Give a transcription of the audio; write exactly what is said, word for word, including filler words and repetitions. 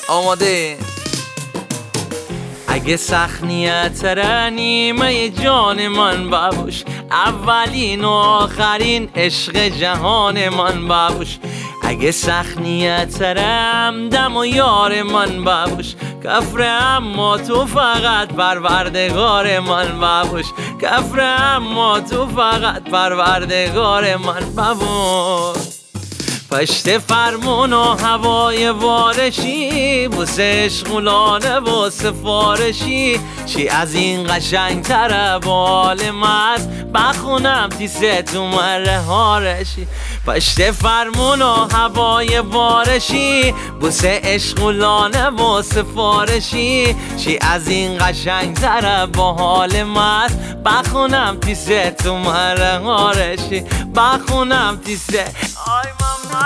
آماده؟ اگه سخت نیت نیمه جان من بابوش، اولین و آخرین عشق جهان من بابوش. اگه سخت نیت دم و یار من بابوش، کفر اما تو فقط پروردگار من بابوش. کفر اما تو فقط پروردگار من بابوش. پشت فرمون و هوای وارشی، بوسه عشقولانه و سفارشی، چی از این قشنگ تره با حال مست، بخونم تیسه تو مره هارشی. پشت فرمون و هوای وارشی، بوسه عشقولانه و سفارشی، چی از این قشنگ تره با حال مست، بخونم تیسه تو مره هارشی. بخونم تیسه آی ماما.